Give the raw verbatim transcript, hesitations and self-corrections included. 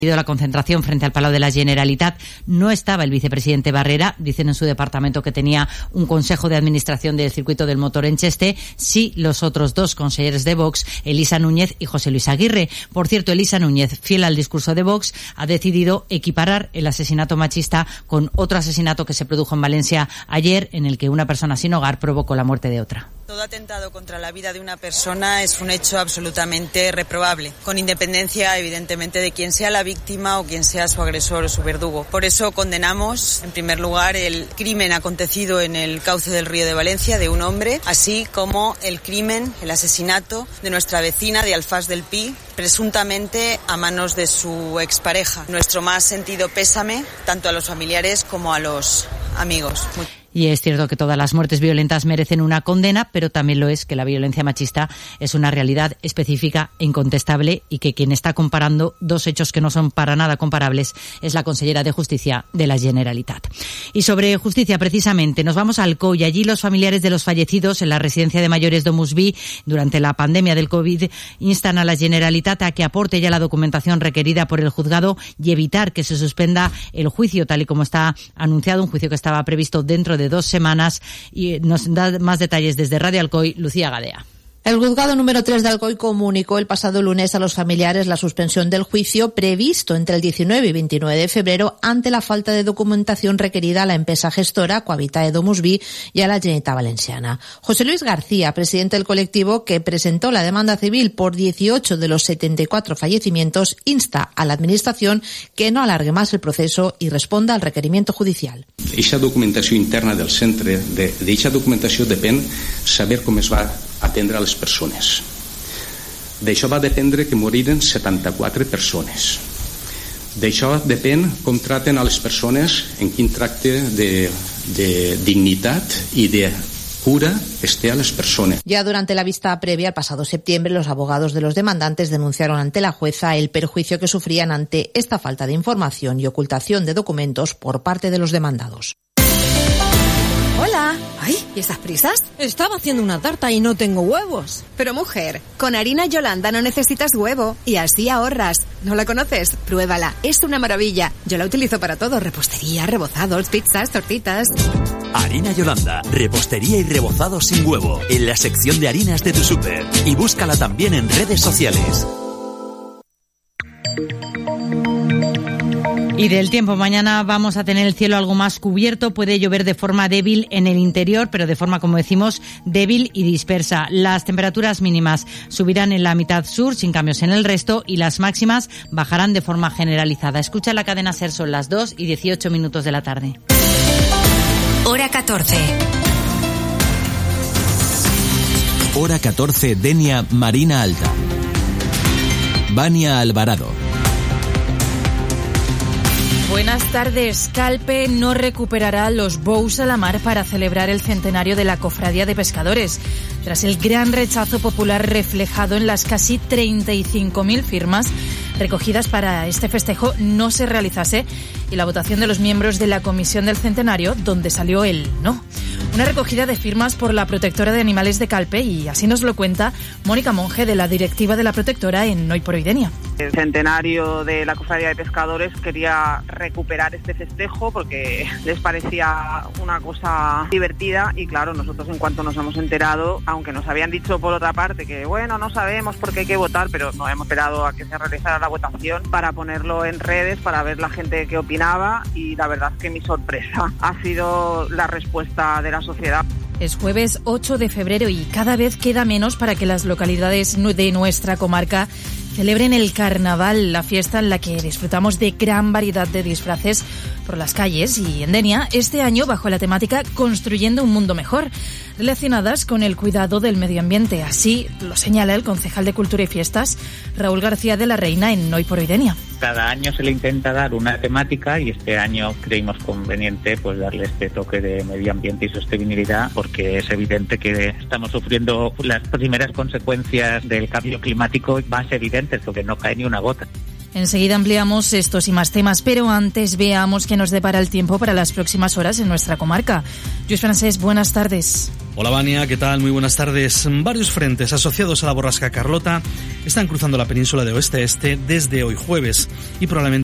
de la concentración frente al Palau de la Generalitat no estaba el vicepresidente Barrera. Dicen en su departamento que tenía un consejo de administración del circuito del motor en Cheste. Sí, los otros dos consejeros de Vox, Elisa Núñez y José Luis Aguirre. Por cierto, Elisa Núñez, fiel al discurso de Vox, ha decidido equiparar el asesinato machista con otro asesinato que se produjo en Valencia ayer, en el que una persona sin hogar provocó la muerte de otra. Todo atentado contra la vida de una persona es un hecho absolutamente reprobable, con independencia, evidentemente, de quién sea la víctima o quién sea su agresor o su verdugo. Por eso condenamos, en primer lugar, el crimen acontecido en el cauce del río de Valencia de un hombre, así como el crimen, el asesinato de nuestra vecina de Alfás del Pi, presuntamente a manos de su expareja. Nuestro más sentido pésame, tanto a los familiares como a los amigos. Y es cierto que todas las muertes violentas merecen una condena, pero también lo es que la violencia machista es una realidad específica e incontestable, y que quien está comparando dos hechos que no son para nada comparables es la consellera de Justicia de la Generalitat. Y sobre justicia, precisamente, nos vamos a Alcoi. Allí los familiares de los fallecidos en la residencia de mayores Domusvi durante la pandemia del COVID instan a la Generalitat a que aporte ya la documentación requerida por el juzgado y evitar que se suspenda el juicio, tal y como está anunciado, un juicio que estaba previsto dentro de de dos semanas. Y nos da más detalles desde Radio Alcoi, Lucía Gadea. El juzgado número tres de Alcoi comunicó el pasado lunes a los familiares la suspensión del juicio previsto entre el diecinueve y veintinueve de febrero ante la falta de documentación requerida a la empresa gestora Cohabitae Domusvi y a la Generalitat Valenciana. José Luis García, presidente del colectivo que presentó la demanda civil por dieciocho de los setenta y cuatro fallecimientos, insta a la administración que no alargue más el proceso y responda al requerimiento judicial. Eixa documentació interna del centre, d'eixa de, documentació depèn saber com es va atendre a les persones. D'això va dependre que moriren setanta-quatre persones. D'això depèn com traten a les persones, en quin tracte de, de dignitat i de cura esté a las personas. Ya durante la vista previa al pasado septiembre, los abogados de los demandantes denunciaron ante la jueza el perjuicio que sufrían ante esta falta de información y ocultación de documentos por parte de los demandados. Hola. Ay, ¿y esas prisas? Estaba haciendo una tarta y no tengo huevos. Pero mujer, con harina Yolanda no necesitas huevo y así ahorras. ¿No la conoces? Pruébala, es una maravilla. Yo la utilizo para todo, repostería, rebozados, pizzas, tortitas. Harina Yolanda, repostería y rebozado sin huevo, en la sección de harinas de tu súper. Y búscala también en redes sociales. Y del tiempo, mañana vamos a tener el cielo algo más cubierto, puede llover de forma débil en el interior, pero de forma, como decimos, débil y dispersa. Las temperaturas mínimas subirán en la mitad sur, sin cambios en el resto, y las máximas bajarán de forma generalizada. Escucha la cadena SER, son las dos y dieciocho minutos de la tarde. Hora catorce. Hora catorce, Denia, Marina Alta. Vania Alvarado. Buenas tardes. Calpe no recuperará los bous a la mar para celebrar el centenario de la Cofradía de Pescadores, tras el gran rechazo popular reflejado en las casi treinta y cinco mil firmas recogidas para este festejo no se realizase y la votación de los miembros de la Comisión del Centenario, donde salió el no. Una recogida de firmas por la protectora de animales de Calpe, y así nos lo cuenta Mónica Monge, de la directiva de la protectora en Hoy por Hoy Denia. El centenario de la Cofradía de Pescadores quería recuperar este festejo porque les parecía una cosa divertida y claro, nosotros en cuanto nos hemos enterado, aunque nos habían dicho por otra parte que bueno, no sabemos por qué hay que votar, pero nos hemos esperado a que se realizara la votación para ponerlo en redes, para ver la gente qué opinaba, y la verdad es que mi sorpresa ha sido la respuesta de la sociedad. Es jueves ocho de febrero y cada vez queda menos para que las localidades de nuestra comarca celebren el carnaval, la fiesta en la que disfrutamos de gran variedad de disfraces por las calles y en Denia, este año bajo la temática Construyendo un mundo mejor, relacionadas con el cuidado del medio ambiente. Así lo señala el concejal de Cultura y Fiestas, Raúl García de la Reina, en Hoy por Hoy Denia. Cada año se le intenta dar una temática y este año creímos conveniente pues darle este toque de medio ambiente y sostenibilidad, porque es evidente que estamos sufriendo las primeras consecuencias del cambio climático más evidentes, porque no cae ni una gota. Enseguida ampliamos estos y más temas, pero antes veamos qué nos depara el tiempo para las próximas horas en nuestra comarca. Lluís Francés, buenas tardes. Hola Vania, ¿qué tal? Muy buenas tardes. Varios frentes asociados a la borrasca Carlota están cruzando la península de oeste a este desde hoy jueves y probablemente